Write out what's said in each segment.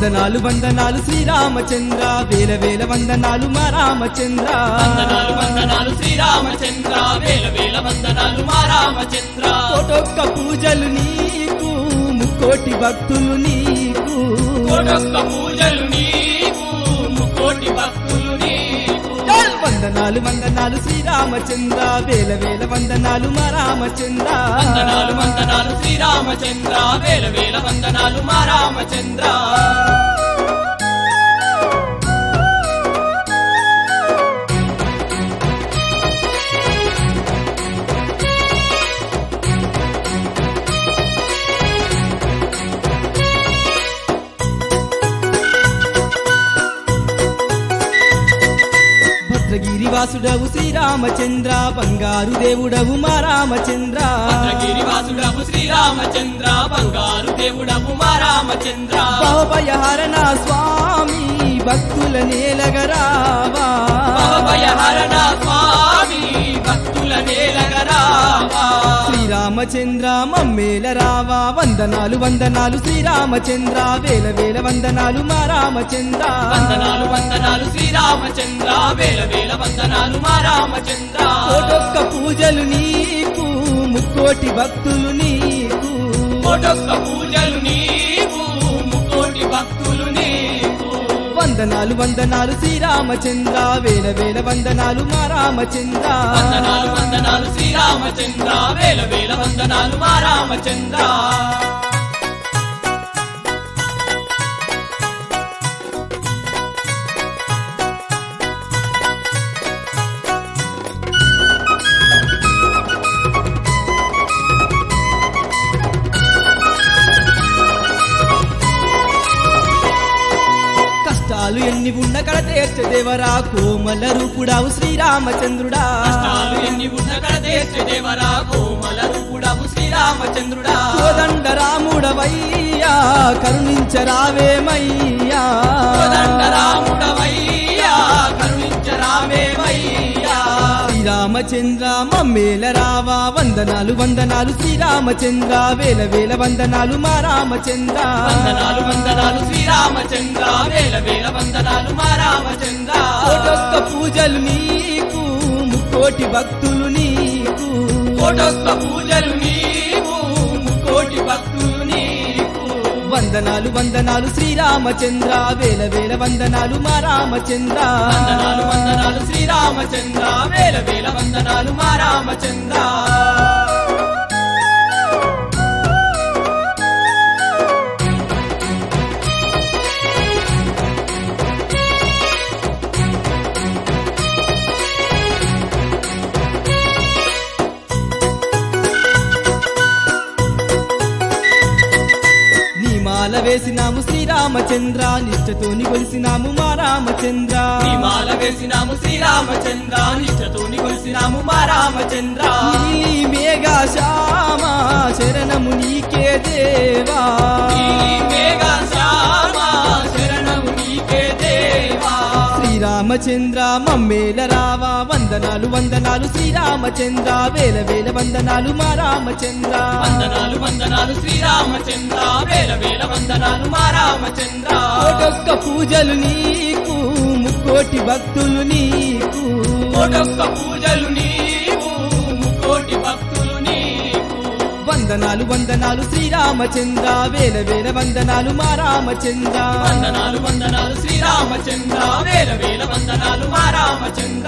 వందనాలు వందనాలు శ్రీరామచంద్ర వేల వేల వందనాలు మా రామచంద్ర వందనాలు వందనాలు శ్రీరామచంద్ర వేల వేల వందనాలు మా రామచంద్ర కోటొక్క పూజలు నీకు ముక్కోటి భక్తులు నీకు కోటొక్క పూజలు నీకు ముక్కోటి భక్తులు నీకు వందనాలు వందనాలు శ్రీరామచంద్ర వేల వేల వందనాలు మా రామచంద్ర వందనాలు వందనాలు శ్రీరామచంద్ర వేల వేల వందనాలు మా రామచంద్ర గిరివాసుడవు శ్రీరామచంద్ర బంగారు దేవుడవు మా రామచంద్ర గిరివాసుడవు శ్రీరామచంద్ర బంగారు దేవుడవు మా రామచంద్ర భవభయహరణ స్వామి భక్తుల నేలగరావా భవభయహరణ స్వామి భక్తుల నేలగరావా శ్రీరామచంద్ర మమ్మేల రావా వందనాలు వందనాలు శ్రీరామచంద్ర వేల వేల వందనాలు మా రామచంద్ర వందనాలు వందనాలు శ్రీరామచంద్ర వేల వేల వందనాలు మా రామచంద్ర కోటొక్క పూజలు నీకు ముక్కోటి భక్తులు నీకు కోటొక్క పూజలు నీకు ముక్కోటి భక్తులు నీకు వందనాలు వందనాలు శ్రీరామచంద్ర వేల వేల వందనాలు మా రామచంద్ర వందనాలు వందనాలు శ్రీరామచంద్ర వేల వేల వందనాలు మా రామచంద్ర కష్టాలు ఎన్ని ఉన్న కడ తీర్చే దేవరా కోమల రూపుడావు శ్రీరామచంద్రుడా కష్టాలు ఎన్ని ఉన్న కడ తీర్చే దేవరా కోమల రూపుడావు శ్రీరామచంద్రుడా కోదండ రాముడవయ్యా కరుణించరావేమయ్యా కోదండ రాముడవయ్యా కరుణించరావేమయ్యా శ్రీరామచంద్ర మమ్మేల రావా వందనాలు వందనాలు శ్రీరామచంద్ర వేల వేల వందనాలు మా రామచంద్ర వందనాలు వందనాలు శ్రీరామచంద్ర వేల వేల వందనాలు మా రామచంద్ర కోటొక్క పూజలు నీకు ముక్కోటి భక్తులు నీకు కోటొక్క పూజలు నీకు ముక్కోటి భక్తులు నీకు వందనాలు వందనాలు శ్రీరామచంద్ర వేల వేల వందనాలు మా రామచంద్ర వందనాలు వందనాలు శ్రీరామచంద్ర వేల వేల వందనాలు మా రామచంద్ర మాల వేసినాము శ్రీరామచంద్ర నిష్ఠతోని కొలిసినాము మా రామచంద్ర మాల వేసినాము శ్రీరామచంద్ర నిష్ఠతోని కొలిసినాము మా రామచంద్ర నీలి మేఘ శ్యామ శరణము నీకే దేవా మేఘ శ్యామ శరణము నీకే దేవా శ్రీరామచంద్ర మమ్మేల రావా వందనాలు వందనాలు శ్రీరామచంద్ర వేల వేల వందనాలు మా రామచంద్ర వందనాలు వందనాలు శ్రీరామచంద్ర వేల వేల వందనాలు మా రామచంద్ర కోటొక్క పూజలు నీకు ముక్కోటి భక్తులు నీకు కోటొక్క పూజలు నీకు ముక్కోటి భక్తులు నీకు వందనాలు వందనాలు శ్రీరామచంద్ర వేల వేల వందనాలు మా రామచంద్ర వందనాలు వందనాలు శ్రీరామచంద్ర వేల వేల వందనాలు మా రామచంద్ర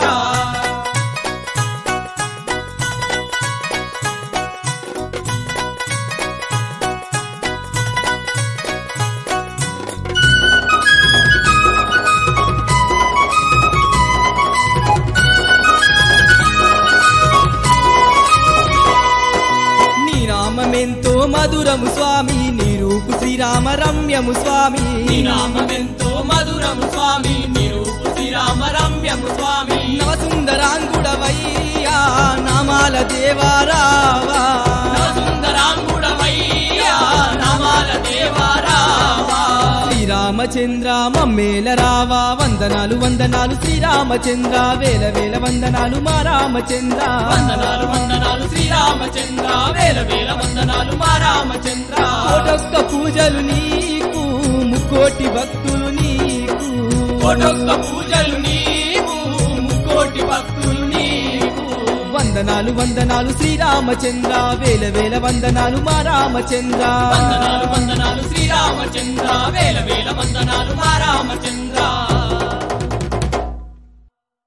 నామమెంతో మధురము స్వామి నీ రూపు శ్రీరామ రమ్యము స్వామి నీ నామమెంతో మధురము స్వామి నీ రూపు శ్రీరామ రమ్యము స్వామి నవ సుందరాంగుడవయ్యా నామాల దేవారావా సుందరాంగుడవయ్యా నామాల దేవారావా శ్రీరామచంద్ర మమ్మేల రావా వందనాలు వందనాలు శ్రీరామచంద్ర వేల వేల వందనాలు మా రామచంద్ర వందనాలు వందనాలు శ్రీరామచంద్ర వేల వేల వందనాలు మా రామచంద్ర కోటొక్క పూజలు నీకు ముక్కోటి భక్తులు నీకు కోటొక్క పూజలు నీకు ముక్కోటి భక్తులు నీకు వందనాలు వందనాలు శ్రీరామచంద్ర వేల వేల వందనాలు మా రామచంద్ర వందనాలు వందనాలు శ్రీరామచంద్ర వేల వేల వందనాలు మా రామచంద్ర